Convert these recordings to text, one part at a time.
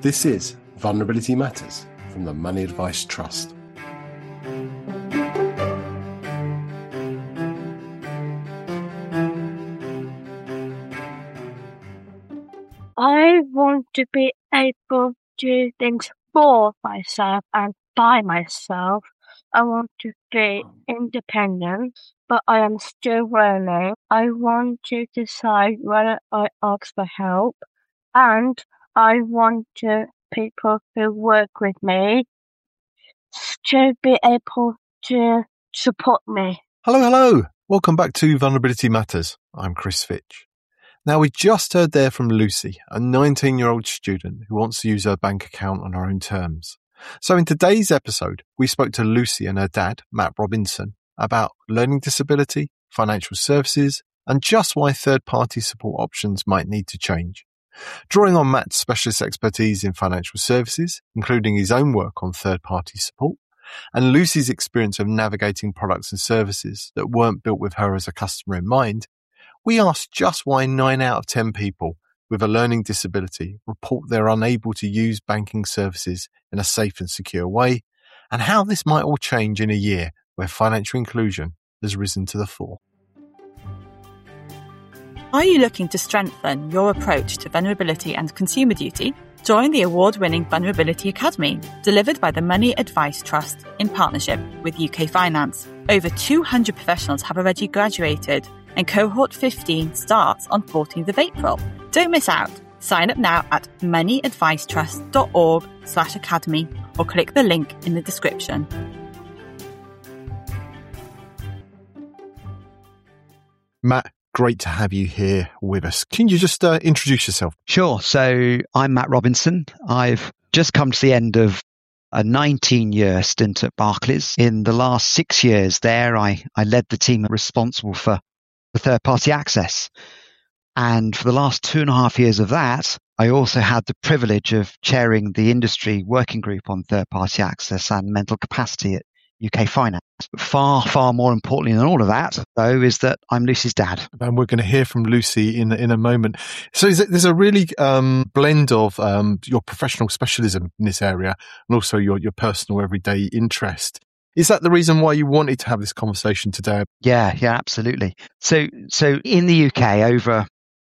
This is Vulnerability Matters from the Money Advice Trust. I want to be able to do things for myself and by myself. I want to be independent, but I am still learning. I want to decide whether I ask for help, and I want people who work with me to be able to support me. Hello. Welcome back to Vulnerability Matters. I'm Chris Fitch. Now, we just heard there from Lucy, a 19-year-old student who wants to use her bank account on her own terms. So in today's episode, we spoke to Lucy and her dad, Matt Robinson, about learning disability, financial services, and just why third-party support options might need to change. Drawing on Matt's specialist expertise in financial services, including his own work on third-party support, and Lucy's experience of navigating products and services that weren't built with her as a customer in mind, we asked just why 9 out of 10 people with a learning disability report they're unable to use banking services in a safe and secure way, and how this might all change in a year where financial inclusion has risen to the fore. Are you looking to strengthen your approach to vulnerability and consumer duty? Join the award-winning Vulnerability Academy, delivered by the Money Advice Trust in partnership with UK Finance. Over 200 professionals have already graduated, and cohort 15 starts on 14th of April. Don't miss out. Sign up now at moneyadvicetrust.org/academy or click the link in the description. Matt, great to have you here with us. Can you just introduce yourself? Sure. So I'm Matt Robinson. I've just come to the end of a 19-year stint at Barclays. In the last 6 years there, I led the team responsible for third-party access. And for the last 2.5 years of that, I also had the privilege of chairing the industry working group on third-party access and mental capacity at UK Finance. But far more importantly than all of that, though, is that I'm Lucy's dad. And we're going to hear from Lucy in a moment. So there's a really blend of your professional specialism in this area and also your personal everyday interest. Is that the reason why you wanted to have this conversation today? Yeah, absolutely. So in the UK, over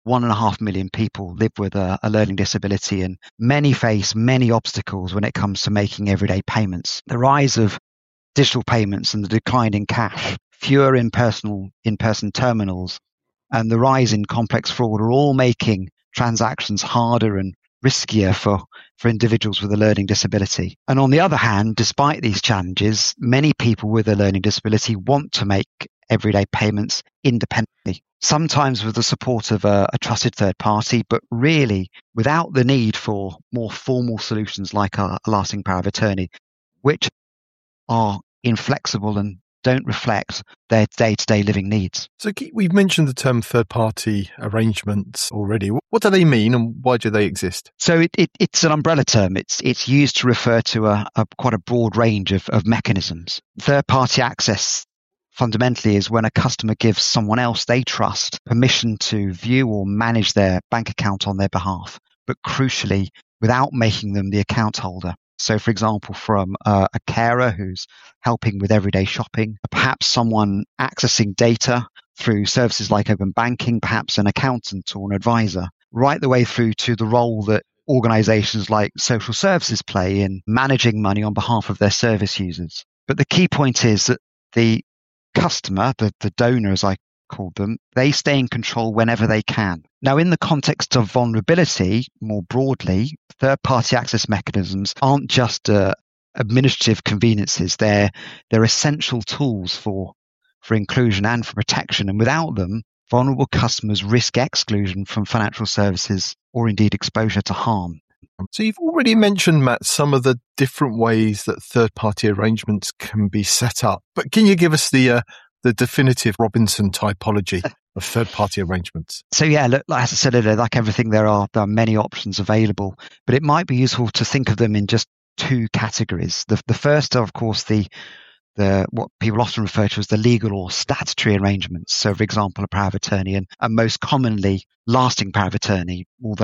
1.5 million people live with a learning disability, and many face many obstacles when it comes to making everyday payments. The rise of digital payments and the decline in cash, fewer in-person terminals, and the rise in complex fraud are all making transactions harder and riskier for individuals with a learning disability. And on the other hand, despite these challenges, many people with a learning disability want to make everyday payments independently, sometimes with the support of a trusted third party, but really without the need for more formal solutions like a lasting power of attorney, which are inflexible and don't reflect their day-to-day living needs. So we've mentioned the term third-party arrangements already. What do they mean and why do they exist? So it's an umbrella term. It's used to refer to a quite a broad range of mechanisms. Third-party access fundamentally is when a customer gives someone else they trust permission to view or manage their bank account on their behalf, but crucially, without making them the account holder. So, for example, from a carer who's helping with everyday shopping, perhaps someone accessing data through services like open banking, perhaps an accountant or an advisor, right the way through to the role that organizations like social services play in managing money on behalf of their service users. But the key point is that the customer, the donor as I called them, they stay in control whenever they can. Now, in the context of vulnerability, more broadly, third-party access mechanisms aren't just administrative conveniences. They're essential tools for inclusion and for protection. And without them, vulnerable customers risk exclusion from financial services or indeed exposure to harm. So you've already mentioned, Matt, some of the different ways that third-party arrangements can be set up. But can you give us the definitive Robinson typology of third-party arrangements? So look, as I said earlier, like everything, there are many options available, but it might be useful to think of them in just two categories. The first are, of course, the what people often refer to as the legal or statutory arrangements. So, for example, a power of attorney and most commonly lasting power of attorney, although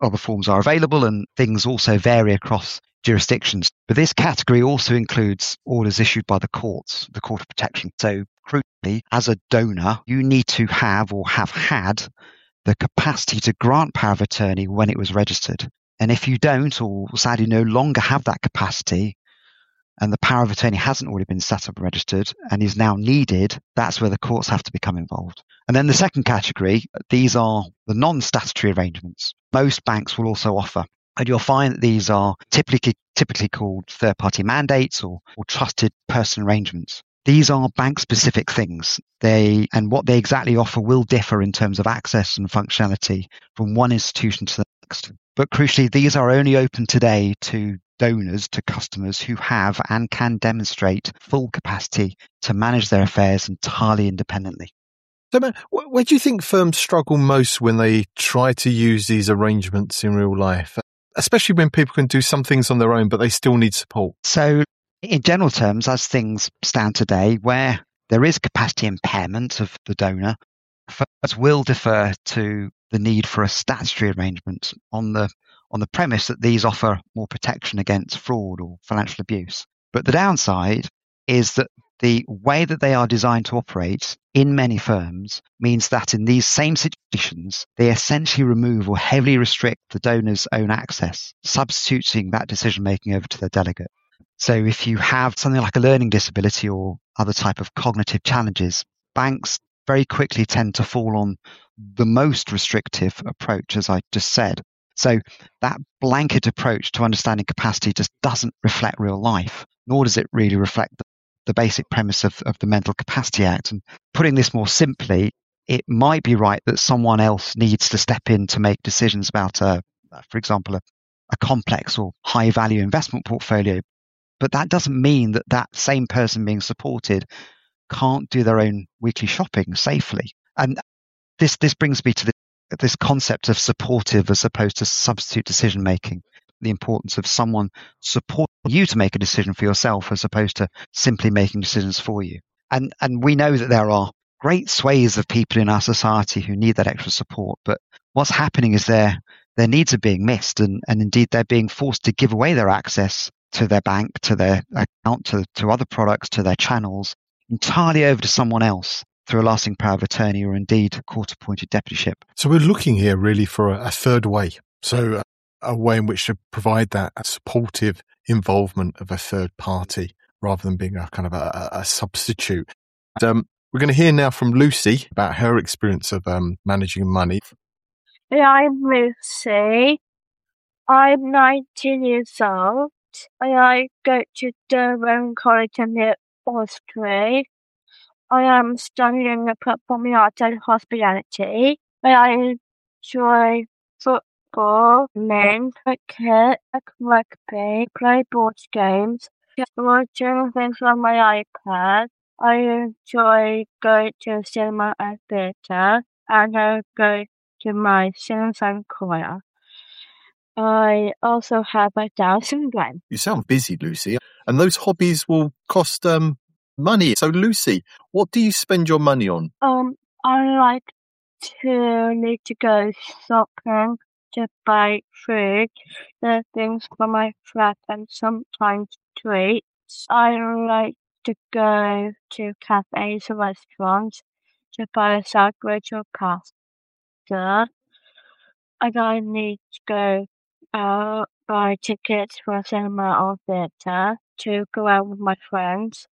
other forms are available, and things also vary across jurisdictions. But this category also includes orders issued by the courts, the Court of Protection. So crucially, as a donor, you need to have or have had the capacity to grant power of attorney when it was registered. And if you don't, or sadly no longer have that capacity, and the power of attorney hasn't already been set up and registered and is now needed, that's where the courts have to become involved. And then the second category, these are the non-statutory arrangements. Most banks will also offer, and you'll find that these are typically called third-party mandates or trusted person arrangements. These are bank-specific things. And what they exactly offer will differ in terms of access and functionality from one institution to the next. But crucially, these are only open today to donors, to customers who have and can demonstrate full capacity to manage their affairs entirely independently. So, Matt, where do you think firms struggle most when they try to use these arrangements in real life, especially when people can do some things on their own, but they still need support? So, in general terms, as things stand today, where there is capacity impairment of the donor, firms will defer to the need for a statutory arrangement on the premise that these offer more protection against fraud or financial abuse. But the downside is that the way that they are designed to operate in many firms means that in these same situations, they essentially remove or heavily restrict the donor's own access, substituting that decision-making over to their delegate. So if you have something like a learning disability or other type of cognitive challenges, banks very quickly tend to fall on the most restrictive approach, as I just said. So that blanket approach to understanding capacity just doesn't reflect real life, nor does it really reflect the basic premise of the Mental Capacity Act. And putting this more simply, it might be right that someone else needs to step in to make decisions about, for example, a complex or high-value investment portfolio. But that doesn't mean that that same person being supported can't do their own weekly shopping safely. And this brings me to this concept of supportive as opposed to substitute decision making, the importance of someone supporting you to make a decision for yourself as opposed to simply making decisions for you. And we know that there are great swathes of people in our society who need that extra support, but what's happening is their needs are being missed, and indeed they're being forced to give away their access to their bank, to their account, to other products, to their channels, entirely over to someone else through a lasting power of attorney or indeed court-appointed deputyship. So we're looking here really for a third way. So a way in which to provide that supportive involvement of a third party rather than being a kind of a substitute. We're going to hear now from Lucy about her experience of managing money. I'm Lucy. I'm 19 years old. I go to Durham College in the Austria. I am studying performing arts and hospitality. I enjoy football, men, cricket, rugby, play board games, watching things on my iPad. I enjoy going to cinema and theatre, and I go to my singing and choir. I also have a Down syndrome. You sound busy, Lucy, and those hobbies will cost money. So, Lucy, what do you spend your money on? I like to need to go shopping to buy food, the things for my flat, and sometimes treats. I like to go to cafes or restaurants to buy a sandwich or pasta. And I need to go buy tickets for a cinema or theatre to go out with my friends,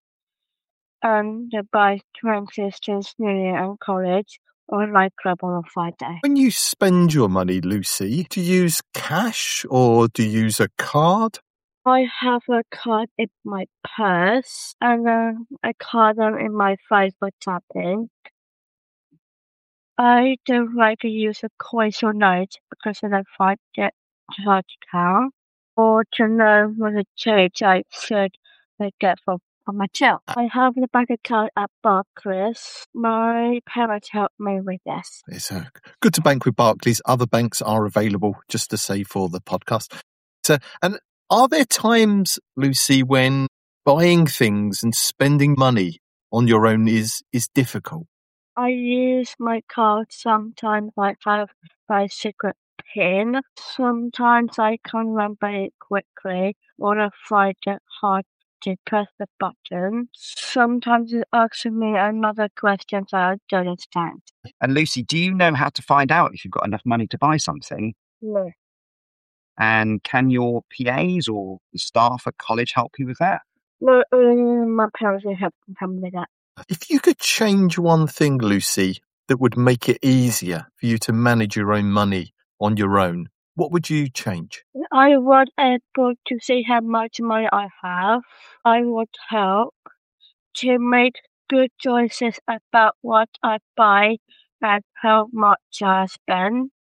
and to buy drinks to New Year and college or a nightclub on a Friday. When you spend your money, Lucy, do you use cash or do you use a card? I have a card in my purse and a card in my phone for tapping. I don't like to use a coin or note because then I find it hard to count, or to know what the change I should get from my till. I have the bank account at Barclays. My parents helped me with this. It's good to bank with Barclays. Other banks are available, just to say for the podcast. And are there times, Lucy, when buying things and spending money on your own is difficult? I use my card sometimes. I have my secret PIN. Sometimes I can't remember it quickly, or I find it hard to press the button. Sometimes it asks me another question that I don't understand. And Lucy, do you know how to find out if you've got enough money to buy something? No. And can your PAs or the staff at college help you with that? No, my parents will help me with that. If you could change one thing, Lucy, that would make it easier for you to manage your own money on your own, what would you change? I want able to see how much money I have. I want help to make good choices about what I buy and how much I spend,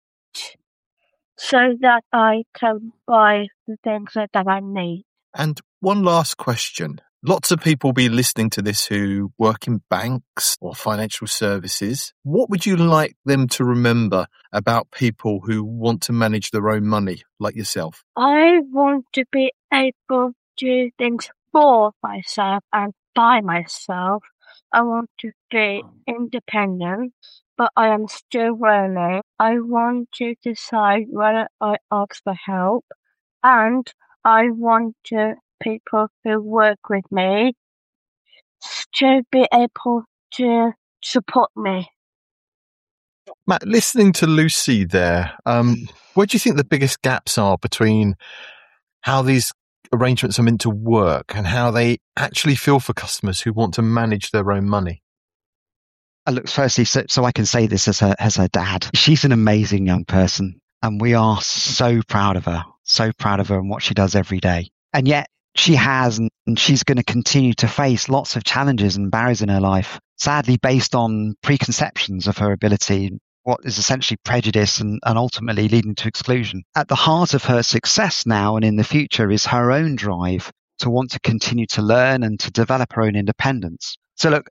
so that I can buy the things that I need. And one last question. Lots of people will be listening to this who work in banks or financial services. What would you like them to remember about people who want to manage their own money, like yourself? I want to be able to do things for myself and by myself. I want to be independent, but I am still learning. I want to decide whether I ask for help, and I want people who work with me to be able to support me. Matt, listening to Lucy there, where do you think the biggest gaps are between how these arrangements are meant to work and how they actually feel for customers who want to manage their own money? Look, firstly, so I can say this as her dad. She's an amazing young person, and we are so proud of her and what she does every day. And yet she has, and she's going to continue to face lots of challenges and barriers in her life, sadly based on preconceptions of her ability, what is essentially prejudice and ultimately leading to exclusion. At the heart of her success now and in the future is her own drive to want to continue to learn and to develop her own independence. So look,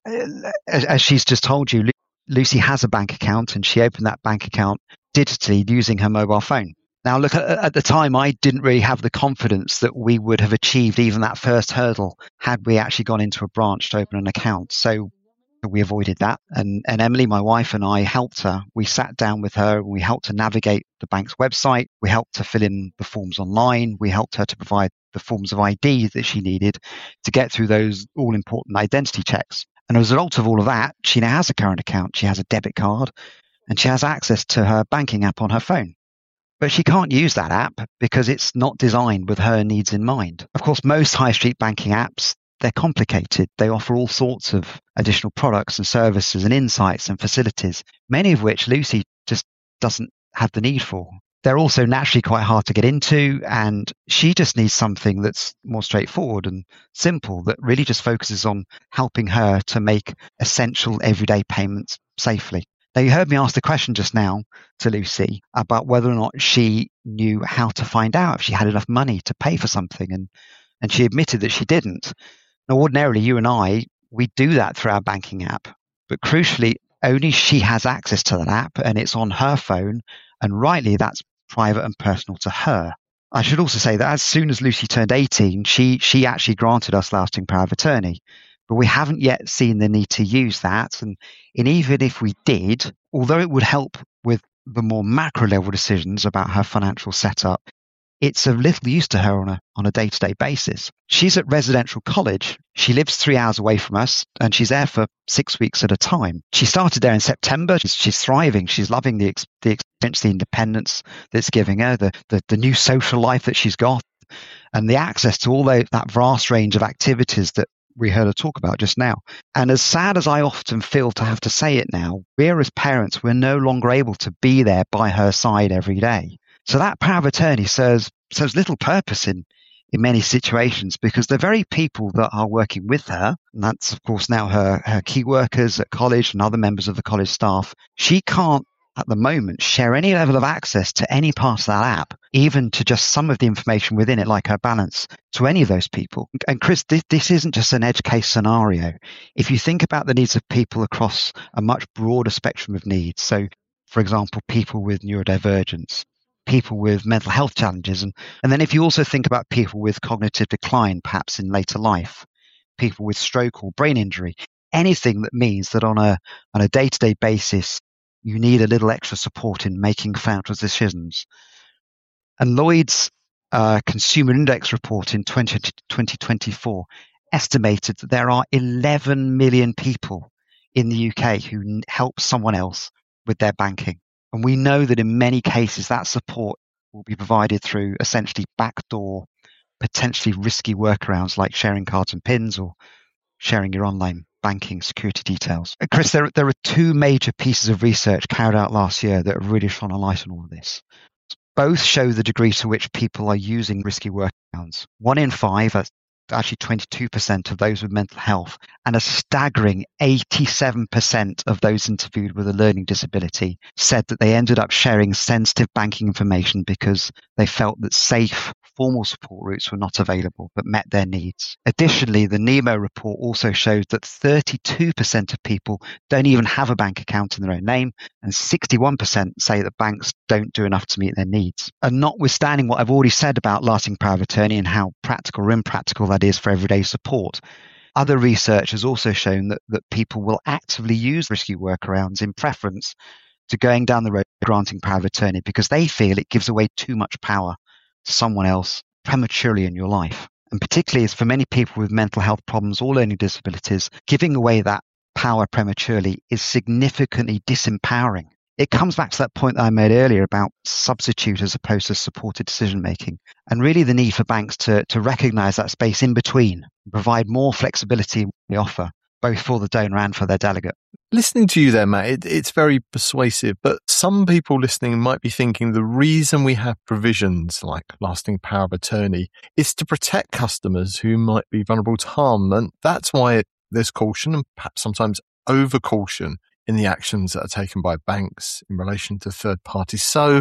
as she's just told you, Lucy has a bank account, and she opened that bank account digitally using her mobile phone. Now, look, at the time, I didn't really have the confidence that we would have achieved even that first hurdle had we actually gone into a branch to open an account. So we avoided that. And Emily, my wife, and I helped her. We sat down with her and we helped her navigate the bank's website. We helped her fill in the forms online. We helped her to provide the forms of ID that she needed to get through those all-important identity checks. And as a result of all of that, she now has a current account. She has a debit card and she has access to her banking app on her phone. But she can't use that app because it's not designed with her needs in mind. Of course, most high street banking apps, they're complicated. They offer all sorts of additional products and services and insights and facilities, many of which Lucy just doesn't have the need for. They're also naturally quite hard to get into, and she just needs something that's more straightforward and simple, that really just focuses on helping her to make essential everyday payments safely. Now, you heard me ask the question just now to Lucy about whether or not she knew how to find out if she had enough money to pay for something, and she admitted that she didn't. Now, ordinarily, you and I, we do that through our banking app, but crucially, only she has access to that app, and it's on her phone, and rightly, that's private and personal to her. I should also say that as soon as Lucy turned 18, she actually granted us lasting power of attorney, but we haven't yet seen the need to use that, and even if we did, although it would help with the more macro level decisions about her financial setup, it's of little use to her on a day-to-day basis. She's at residential college. She lives 3 hours away from us, and she's there for 6 weeks at a time. She started there in September. She's thriving. She's loving the experience, the independence that's giving her, the new social life that she's got, and the access to all that vast range of activities that we heard her talk about just now. And as sad as I often feel to have to say it now, we're as parents, we're no longer able to be there by her side every day. So that power of attorney serves little purpose in many situations, because the very people that are working with her, and that's of course now her key workers at college and other members of the college staff, she can't at the moment share any level of access to any part of that app, even to just some of the information within it, like her balance, to any of those people. And Chris, this isn't just an edge case scenario. If you think about the needs of people across a much broader spectrum of needs, so for example, people with neurodivergence, people with mental health challenges. And then if you also think about people with cognitive decline, perhaps in later life, people with stroke or brain injury, anything that means that on a day-to-day basis, you need a little extra support in making financial decisions. And Lloyd's Consumer Index report in 2024 estimated that there are 11 million people in the UK who help someone else with their banking. And we know that in many cases that support will be provided through essentially backdoor, potentially risky workarounds like sharing cards and pins or sharing your online banking security details. Chris, there are two major pieces of research carried out last year that have really shone a light on all of this. Both show the degree to which people are using risky workarounds. 1 in 5, actually 22% of those with mental health, and a staggering 87% of those interviewed with a learning disability said that they ended up sharing sensitive banking information because they felt that safe, formal support routes were not available but met their needs. Additionally, the NEMO report also shows that 32% of people don't even have a bank account in their own name, and 61% say that banks don't do enough to meet their needs. And notwithstanding what I've already said about lasting power of attorney and how practical or impractical that is for everyday support, other research has also shown that people will actively use risky workarounds in preference to going down the road granting power of attorney because they feel it gives away too much power to someone else prematurely in your life. And particularly as for many people with mental health problems or learning disabilities, giving away that power prematurely is significantly disempowering. It comes back to that point that I made earlier about substitute as opposed to supported decision making, and really the need for banks to recognise that space in between, provide more flexibility in the offer, both for the donor and for their delegate. Listening to you there, Matt, it's very persuasive, but some people listening might be thinking the reason we have provisions like lasting power of attorney is to protect customers who might be vulnerable to harm. And that's why there's caution and perhaps sometimes over caution in the actions that are taken by banks in relation to third parties. So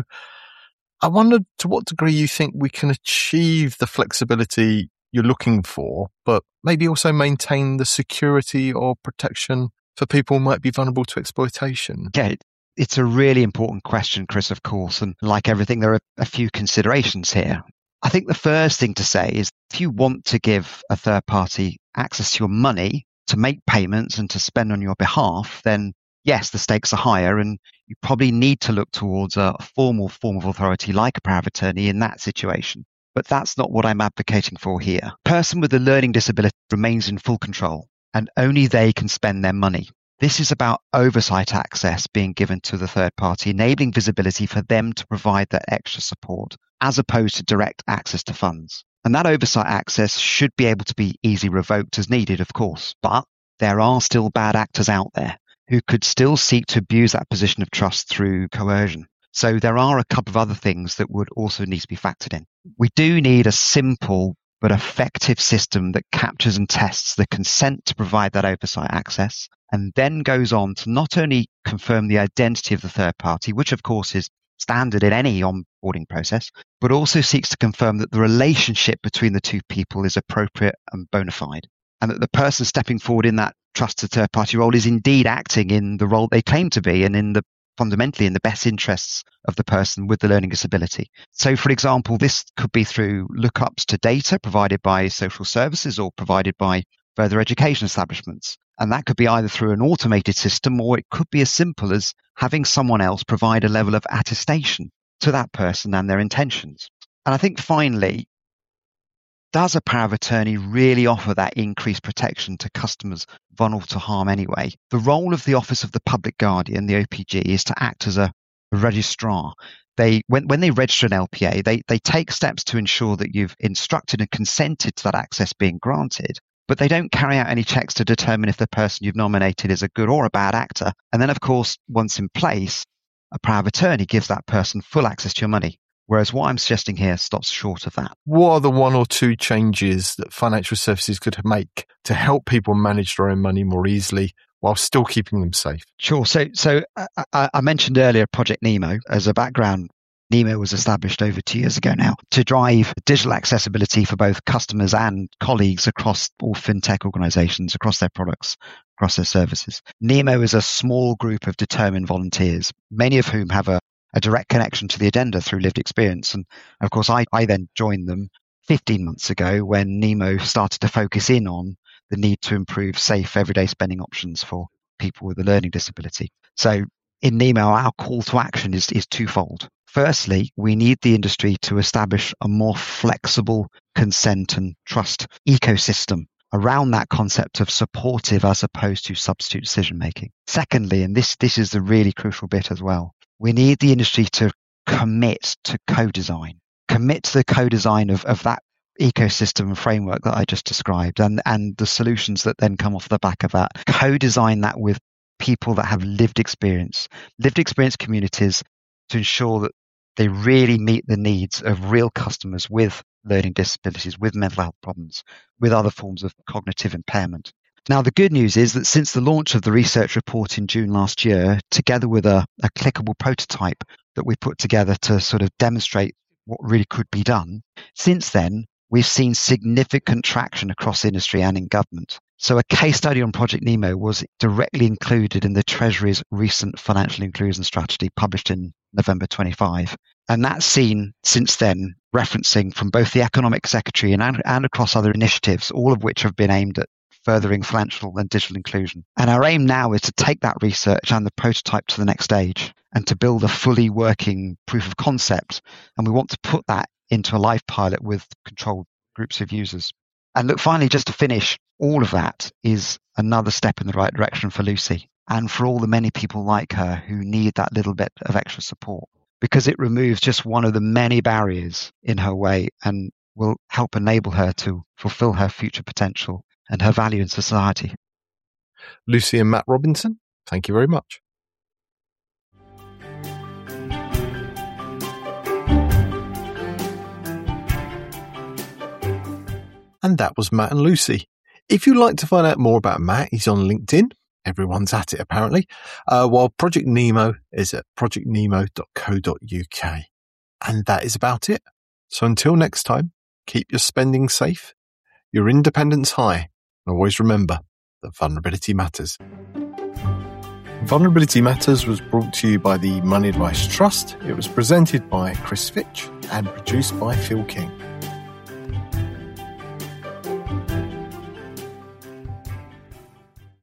I wondered to what degree you think we can achieve the flexibility you're looking for, but maybe also maintain the security or protection for people who might be vulnerable to exploitation? Yeah, it's a really important question, Chris, of course. And like everything, there are a few considerations here. I think the first thing to say is if you want to give a third party access to your money to make payments and to spend on your behalf, then yes, the stakes are higher and you probably need to look towards a formal form of authority like a power of attorney in that situation. But that's not what I'm advocating for here. A person with a learning disability remains in full control and only they can spend their money. This is about oversight access being given to the third party, enabling visibility for them to provide that extra support, as opposed to direct access to funds. And that oversight access should be able to be easily revoked as needed, of course. But there are still bad actors out there who could still seek to abuse that position of trust through coercion. So there are a couple of other things that would also need to be factored in. We do need a simple but effective system that captures and tests the consent to provide that oversight access, and then goes on to not only confirm the identity of the third party, which of course is standard in any onboarding process, but also seeks to confirm that the relationship between the two people is appropriate and bona fide, and that the person stepping forward in that trusted third party role is indeed acting in the role they claim to be and fundamentally in the best interests of the person with the learning disability. So, for example, this could be through lookups to data provided by social services or provided by further education establishments. And that could be either through an automated system, or it could be as simple as having someone else provide a level of attestation to that person and their intentions. And I think finally, does a power of attorney really offer that increased protection to customers vulnerable to harm anyway? The role of the Office of the Public Guardian, the OPG, is to act as a registrar. When they register an LPA, they take steps to ensure that you've instructed and consented to that access being granted, but they don't carry out any checks to determine if the person you've nominated is a good or a bad actor. And then, of course, once in place, a power of attorney gives that person full access to your money. Whereas what I'm suggesting here stops short of that. What are the one or two changes that financial services could make to help people manage their own money more easily while still keeping them safe? Sure. So I mentioned earlier Project NEMO. As a background, NEMO was established over 2 years ago now to drive digital accessibility for both customers and colleagues across all fintech organizations, across their products, across their services. NEMO is a small group of determined volunteers, many of whom have a direct connection to the addenda through lived experience. And of course, I then joined them 15 months ago when NEMO started to focus in on the need to improve safe everyday spending options for people with a learning disability. So in Nemo, our call to action is twofold. Firstly, we need the industry to establish a more flexible consent and trust ecosystem around that concept of supportive as opposed to substitute decision making. Secondly, and this is the really crucial bit as well, we need the industry to commit to co-design. Commit to the co-design of that ecosystem and framework that I just described and the solutions that then come off the back of that. Co-design that with people that have lived experience communities to ensure that they really meet the needs of real customers with learning disabilities, with mental health problems, with other forms of cognitive impairment. Now, the good news is that since the launch of the research report in June last year, together with a clickable prototype that we put together to sort of demonstrate what really could be done, since then, we've seen significant traction across industry and in government. So a case study on Project Nemo was directly included in the Treasury's recent financial inclusion strategy published in November 25. And that's seen since then referencing from both the Economic Secretary and across other initiatives, all of which have been aimed at furthering financial and digital inclusion. And our aim now is to take that research and the prototype to the next stage and to build a fully working proof of concept. And we want to put that into a live pilot with controlled groups of users. And look, finally, just to finish, all of that is another step in the right direction for Lucy and for all the many people like her who need that little bit of extra support, because it removes just one of the many barriers in her way and will help enable her to fulfill her future potential and her value in society. Lucy and Matt Robinson, thank you very much. And that was Matt and Lucy. If you'd like to find out more about Matt, he's on LinkedIn. Everyone's at it, apparently. While Project Nemo is at projectnemo.co.uk. And that is about it. So until next time, keep your spending safe, your independence high, and always remember that vulnerability matters. Vulnerability Matters was brought to you by the Money Advice Trust. It was presented by Chris Fitch and produced by Phil King.